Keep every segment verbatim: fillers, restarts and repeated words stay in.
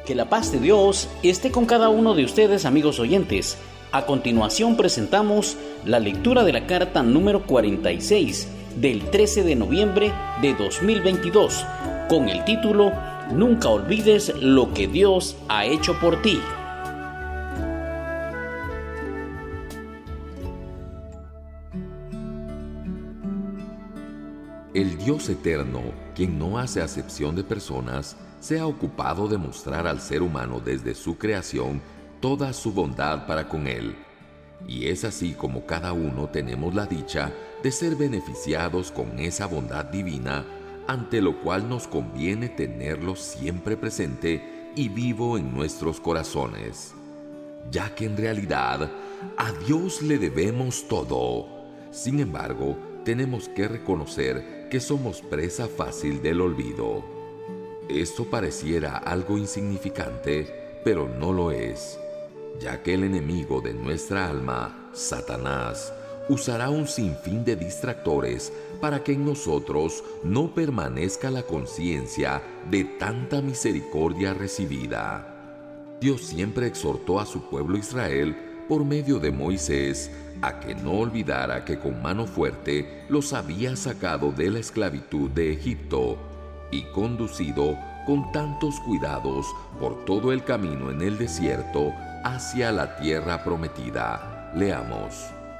Que la paz de Dios esté con cada uno de ustedes, amigos oyentes. A continuación presentamos la lectura de la carta número cuarenta y seis del trece de noviembre de dos mil veintidós, con el título Nunca olvides lo que Dios ha hecho por ti. El Dios eterno, quien no hace acepción de personas, se ha ocupado de mostrar al ser humano desde su creación toda su bondad para con él. Y es así como cada uno tenemos la dicha de ser beneficiados con esa bondad divina, ante lo cual nos conviene tenerlo siempre presente y vivo en nuestros corazones. Ya que en realidad a Dios le debemos todo. Sin embargo, tenemos que reconocer que somos presa fácil del olvido. Esto pareciera algo insignificante, pero no lo es, ya que el enemigo de nuestra alma, Satanás, usará un sinfín de distractores para que en nosotros no permanezca la conciencia de tanta misericordia recibida. Dios siempre exhortó a su pueblo Israel por medio de Moisés a que no olvidara que con mano fuerte los había sacado de la esclavitud de Egipto y conducido con tantos cuidados por todo el camino en el desierto hacia la tierra prometida. Leamos: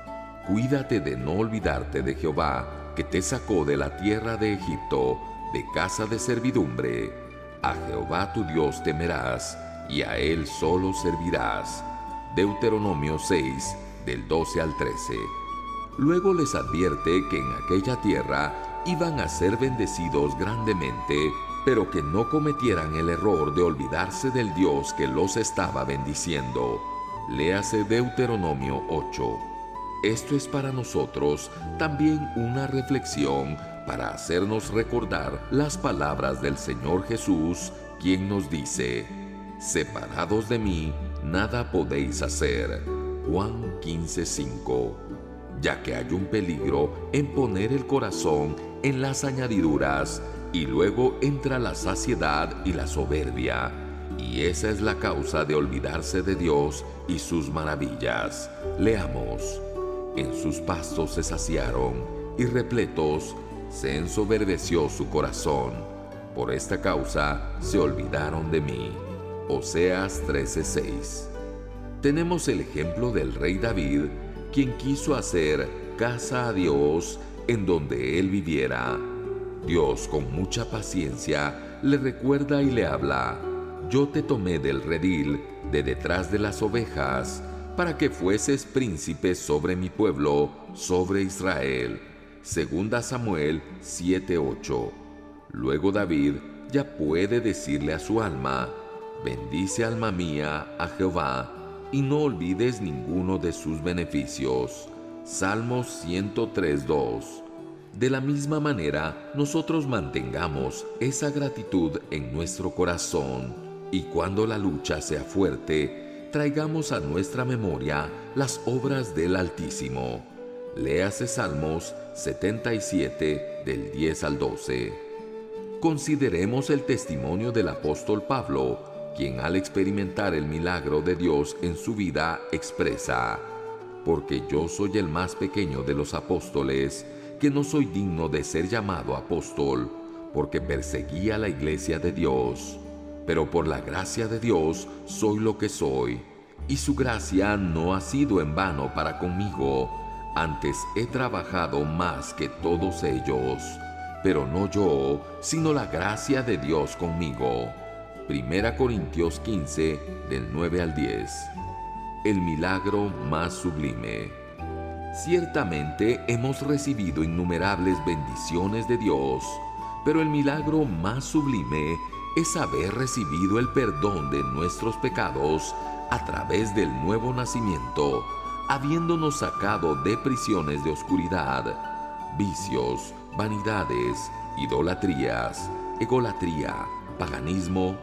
Cuídate de no olvidarte de Jehová, que te sacó de la tierra de Egipto, de casa de servidumbre. A Jehová tu Dios temerás, y a Él solo servirás. Deuteronomio seis, del doce al trece. Luego les advierte que en aquella tierra iban a ser bendecidos grandemente, pero que no cometieran el error de olvidarse del Dios que los estaba bendiciendo. Léase Deuteronomio ocho. Esto es para nosotros también una reflexión para hacernos recordar las palabras del Señor Jesús, quien nos dice: separados de mí, nada podéis hacer. Juan quince, cinco. Ya que hay un peligro en poner el corazón en las añadiduras, y luego entra la saciedad y la soberbia, y esa es la causa de olvidarse de Dios y sus maravillas. Leamos: En sus pastos se saciaron, y repletos se ensoberbeció su corazón. Por esta causa se olvidaron de mí. Oseas trece, seis. Tenemos el ejemplo del rey David, quien quiso hacer casa a Dios en donde él viviera. Dios, con mucha paciencia, le recuerda y le habla: Yo te tomé del redil, de detrás de las ovejas, para que fueses príncipe sobre mi pueblo, sobre Israel. Segunda Samuel siete, ocho. Luego David ya puede decirle a su alma: bendice, alma mía, a Jehová, y no olvides ninguno de sus beneficios. Salmos ciento tres, dos. De la misma manera, nosotros mantengamos esa gratitud en nuestro corazón, y cuando la lucha sea fuerte, traigamos a nuestra memoria las obras del Altísimo. Léase Salmos setenta y siete, del diez al doce. Consideremos el testimonio del apóstol Pablo, quien al experimentar el milagro de Dios en su vida expresa: porque yo soy el más pequeño de los apóstoles, que no soy digno de ser llamado apóstol, porque perseguía la iglesia de Dios. Pero por la gracia de Dios soy lo que soy, y su gracia no ha sido en vano para conmigo. Antes he trabajado más que todos ellos, pero no yo, sino la gracia de Dios conmigo. Primera Corintios quince, del nueve al diez. El milagro más sublime. Ciertamente hemos recibido innumerables bendiciones de Dios, pero el milagro más sublime es haber recibido el perdón de nuestros pecados a través del nuevo nacimiento, habiéndonos sacado de prisiones de oscuridad, vicios, vanidades, idolatrías, egolatría, paganismo,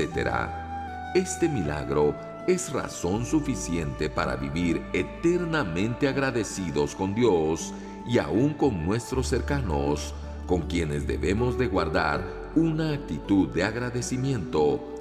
etcétera. Este milagro es razón suficiente para vivir eternamente agradecidos con Dios y aún con nuestros cercanos, con quienes debemos de guardar una actitud de agradecimiento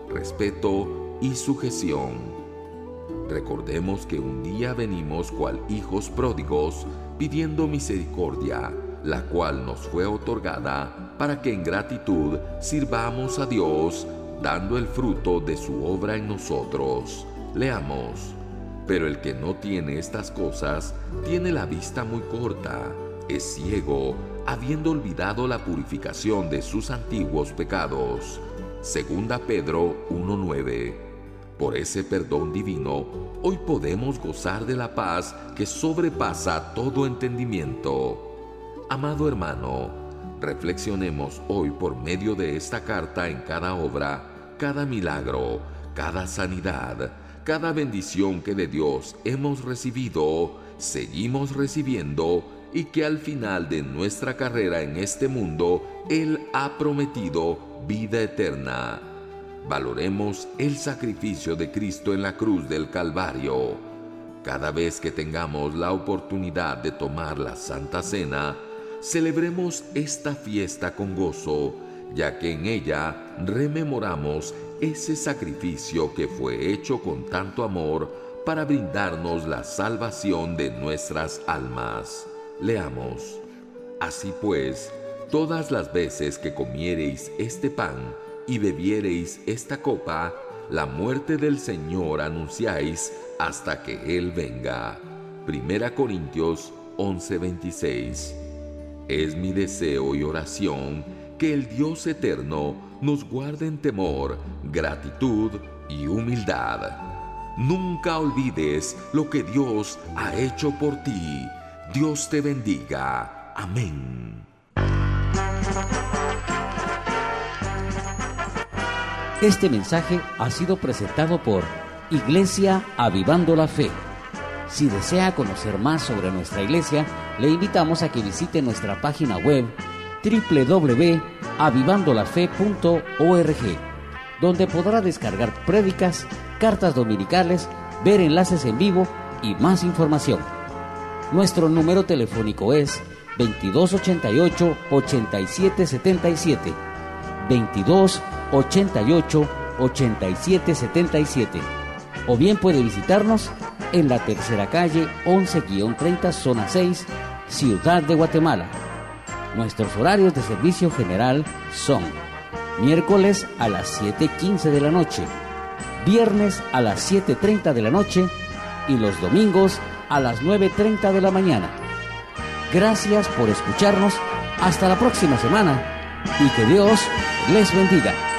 respeto y sujeción. Recordemos que un día venimos cual hijos pródigos, pidiendo misericordia, la cual nos fue otorgada para que en gratitud sirvamos a Dios, dando el fruto de su obra en nosotros. Leamos: pero el que no tiene estas cosas tiene la vista muy corta, es ciego, habiendo olvidado la purificación de sus antiguos pecados. Segunda Pedro uno nueve. Por ese perdón divino, hoy podemos gozar de la paz que sobrepasa todo entendimiento. Amado hermano, reflexionemos hoy por medio de esta carta en cada obra, cada milagro, cada sanidad, cada bendición que de Dios hemos recibido, seguimos recibiendo y que al final de nuestra carrera en este mundo Él ha prometido vida eterna. Valoremos el sacrificio de Cristo en la cruz del Calvario. Cada vez que tengamos la oportunidad de tomar la Santa Cena, celebremos esta fiesta con gozo, ya que en ella rememoramos ese sacrificio que fue hecho con tanto amor para brindarnos la salvación de nuestras almas. Leamos: así pues, todas las veces que comiereis este pan y bebiereis esta copa, la muerte del Señor anunciáis hasta que Él venga. Primera Corintios once veintiséis. Es mi deseo y oración que el Dios eterno nos guarde en temor, gratitud y humildad. Nunca olvides lo que Dios ha hecho por ti. Dios te bendiga. Amén. Este mensaje ha sido presentado por Iglesia Avivando la Fe. Si desea conocer más sobre nuestra iglesia, le invitamos a que visite nuestra página web doble u doble u doble u punto avivando la fe punto org, donde podrá descargar prédicas, cartas dominicales, ver enlaces en vivo y más información. Nuestro número telefónico es veintidós ochenta y ocho, ochenta y siete setenta y siete, veintidós ochenta y ocho, ochenta y siete setenta y siete, o bien puede visitarnos en la tercera calle once treinta, zona seis, Ciudad de Guatemala. Nuestros horarios de servicio general son miércoles a las siete quince de la noche, viernes a las siete treinta de la noche y los domingos a las nueve treinta de la mañana. Gracias por escucharnos. Hasta la próxima semana y que Dios les bendiga.